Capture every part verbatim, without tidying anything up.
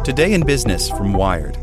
Today in Business from Wired.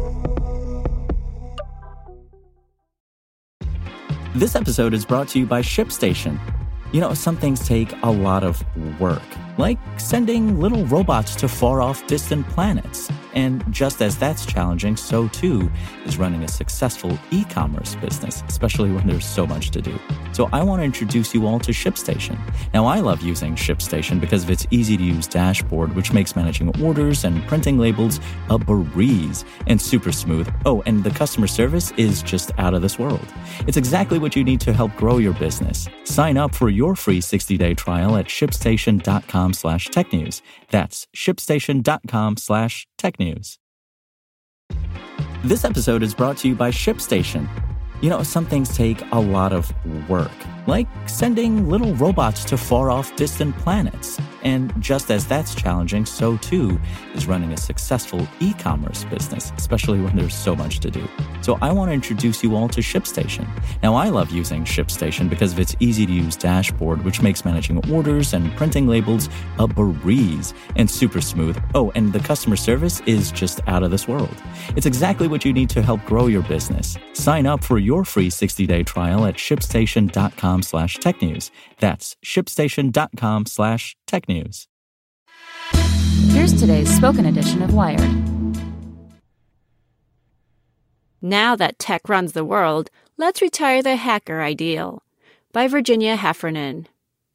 This episode is brought to you by ShipStation. You know, some things take a lot of work, like sending little robots to far-off distant planets. And just as that's challenging, so too is running a successful e-commerce business, especially when there's so much to do. So I want to introduce you all to ShipStation. Now, I love using ShipStation because of its easy-to-use dashboard, which makes managing orders and printing labels a breeze and super smooth. Oh, and the customer service is just out of this world. It's exactly what you need to help grow your business. Sign up for your free sixty-day trial at shipstation.com slash tech news. That's shipstation.com slash tech news. This episode is brought to you by ShipStation. You know, some things take a lot of work, like sending little robots to far-off distant planets. And just as that's challenging, so too is running a successful e-commerce business, especially when there's so much to do. So I want to introduce you all to ShipStation. Now, I love using ShipStation because of its easy-to-use dashboard, which makes managing orders and printing labels a breeze and super smooth. Oh, and the customer service is just out of this world. It's exactly what you need to help grow your business. Sign up for your free sixty-day trial at shipstation.com slash tech news. That's shipstation.com slash tech news. Here's today's spoken edition of Wired. Now that tech runs the world, let's retire the hacker ideal. By Virginia Heffernan.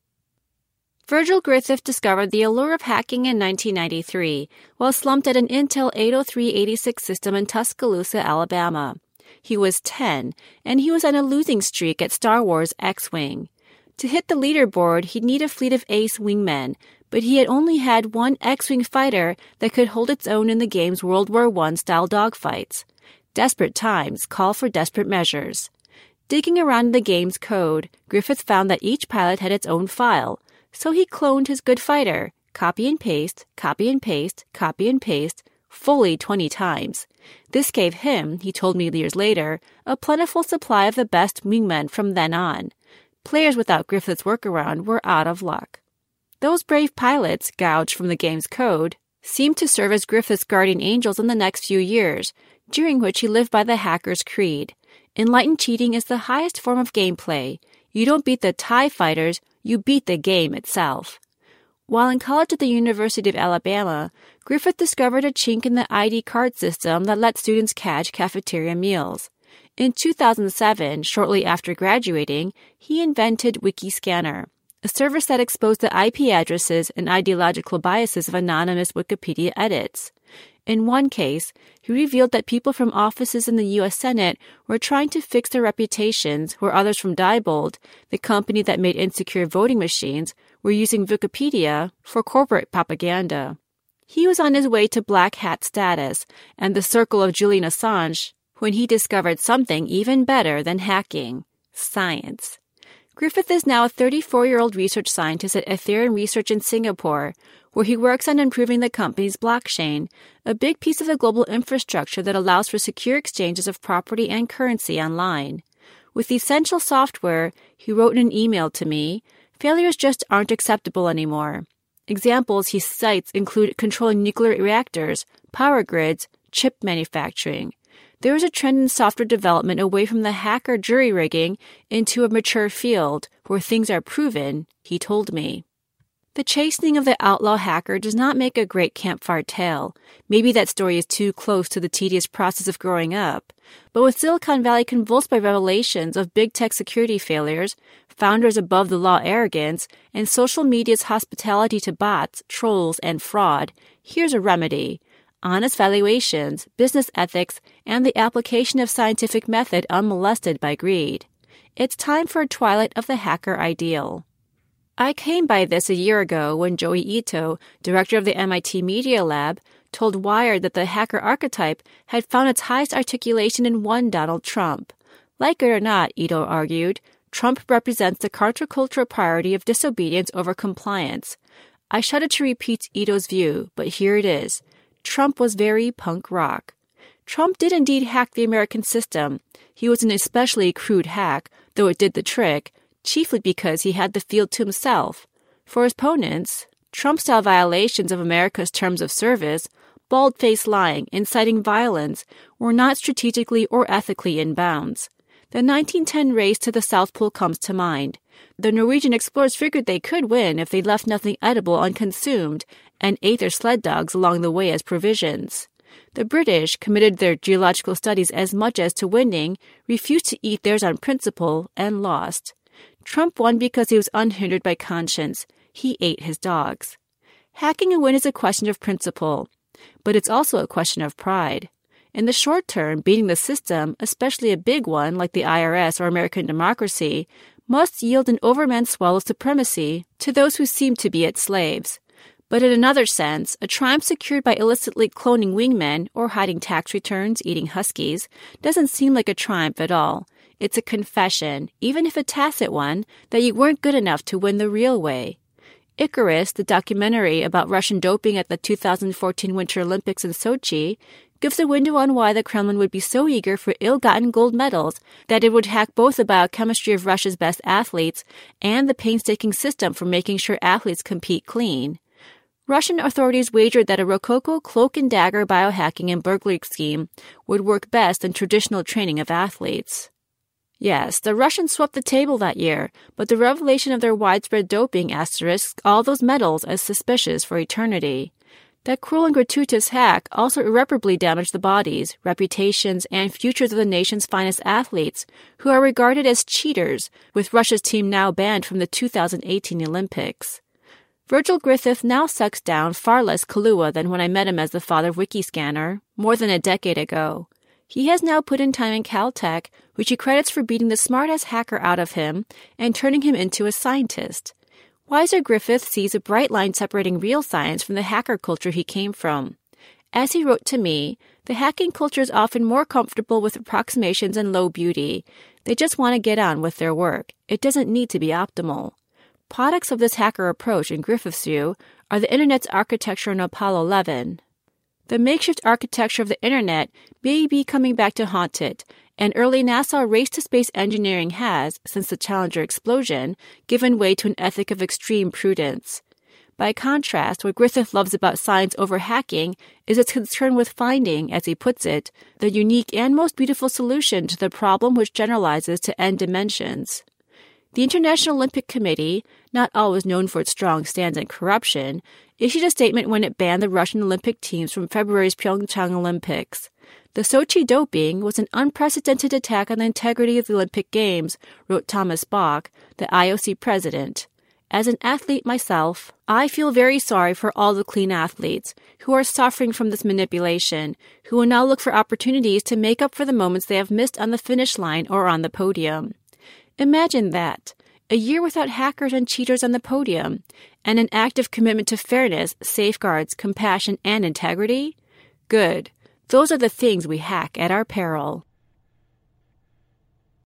Virgil Griffith discovered the allure of hacking in nineteen ninety-three while slumped at an Intel eight oh three eighty-six system in Tuscaloosa, Alabama. He was ten, and he was on a losing streak at Star Wars X-Wing. To hit the leaderboard, he'd need a fleet of ace wingmen, but he had only had one X-Wing fighter that could hold its own in the game's World War One-style dogfights. Desperate times call for desperate measures. Digging around in the game's code, Griffith found that each pilot had its own file, so he cloned his good fighter, copy and paste, copy and paste, copy and paste, fully twenty times. This gave him, he told me years later, a plentiful supply of the best wingmen from then on. Players without Griffith's workaround were out of luck. Those brave pilots, gouged from the game's code, seemed to serve as Griffith's guardian angels in the next few years, during which he lived by the hacker's creed. Enlightened cheating is the highest form of gameplay. You don't beat the TIE fighters, you beat the game itself. While in college at the University of Alabama, Griffith discovered a chink in the I D card system that let students catch cafeteria meals. In two thousand seven, shortly after graduating, he invented Wikiscanner, a service that exposed the I P addresses and ideological biases of anonymous Wikipedia edits. In one case, he revealed that people from offices in the U S Senate were trying to fix their reputations where others from Diebold, the company that made insecure voting machines, were using Wikipedia for corporate propaganda. He was on his way to black hat status and the circle of Julian Assange when he discovered something even better than hacking: science. Griffith is now a thirty-four-year-old research scientist at Ethereum Research in Singapore, where he works on improving the company's blockchain, a big piece of the global infrastructure that allows for secure exchanges of property and currency online. With essential software, he wrote in an email to me, failures just aren't acceptable anymore. Examples he cites include controlling nuclear reactors, power grids, chip manufacturing. There is a trend in software development away from the hacker jury-rigging into a mature field where things are proven, he told me. The chastening of the outlaw hacker does not make a great campfire tale. Maybe that story is too close to the tedious process of growing up. But with Silicon Valley convulsed by revelations of big tech security failures, founders above the law arrogance, and social media's hospitality to bots, trolls, and fraud, here's a remedy: honest valuations, business ethics, and the application of scientific method unmolested by greed. It's time for a twilight of the hacker ideal. I came by this a year ago when Joi Ito, director of the M I T Media Lab, told Wired that the hacker archetype had found its highest articulation in one Donald Trump. Like it or not, Ito argued, Trump represents the countercultural priority of disobedience over compliance. I shudder to repeat Ito's view, but here it is. Trump was very punk rock. Trump did indeed hack the American system. He was an especially crude hack, though it did the trick, chiefly because he had the field to himself. For his opponents, Trump-style violations of America's terms of service, bald-faced lying, inciting violence were not strategically or ethically in bounds. The nineteen ten race to the South Pole comes to mind. The Norwegian explorers figured they could win if they left nothing edible unconsumed and ate their sled dogs along the way as provisions. The British, committed their geological studies as much as to winning, refused to eat theirs on principle and lost. Trump won because he was unhindered by conscience. He ate his dogs. Hacking a win is a question of principle, but it's also a question of pride. In the short term, beating the system, especially a big one like the I R S or American democracy, must yield an overman swell of supremacy to those who seem to be its slaves. But in another sense, a triumph secured by illicitly cloning wingmen or hiding tax returns, eating huskies, doesn't seem like a triumph at all. It's a confession, even if a tacit one, that you weren't good enough to win the real way. Icarus, the documentary about Russian doping at the two thousand fourteen Winter Olympics in Sochi, gives a window on why the Kremlin would be so eager for ill-gotten gold medals that it would hack both the biochemistry of Russia's best athletes and the painstaking system for making sure athletes compete clean. Russian authorities wagered that a Rococo cloak and dagger biohacking and burglary scheme would work best in traditional training of athletes. Yes, the Russians swept the table that year, but the revelation of their widespread doping asterisks all those medals as suspicious for eternity. That cruel and gratuitous hack also irreparably damaged the bodies, reputations, and futures of the nation's finest athletes, who are regarded as cheaters, with Russia's team now banned from the two thousand eighteen Olympics. Virgil Griffith now sucks down far less Kahlua than when I met him as the father of Wikiscanner, more than a decade ago. He has now put in time in Caltech, which he credits for beating the smart-ass hacker out of him and turning him into a scientist. Wiser Griffith sees a bright line separating real science from the hacker culture he came from. As he wrote to me, the hacking culture is often more comfortable with approximations and low beauty. They just want to get on with their work. It doesn't need to be optimal. Products of this hacker approach, in Griffith's view, are the Internet's architecture in Apollo eleven. The makeshift architecture of the Internet may be coming back to haunt it, and early NASA race-to-space engineering has, since the Challenger explosion, given way to an ethic of extreme prudence. By contrast, what Griffith loves about science over hacking is its concern with finding, as he puts it, the unique and most beautiful solution to the problem which generalizes to n dimensions. The International Olympic Committee, not always known for its strong stance on corruption, issued a statement when it banned the Russian Olympic teams from February's Pyeongchang Olympics. The Sochi doping was an unprecedented attack on the integrity of the Olympic Games, wrote Thomas Bach, the I O C president. As an athlete myself, I feel very sorry for all the clean athletes who are suffering from this manipulation, who will now look for opportunities to make up for the moments they have missed on the finish line or on the podium. Imagine that, a year without hackers and cheaters on the podium, and an active commitment to fairness, safeguards, compassion, and integrity? Good. Those are the things we hack at our peril.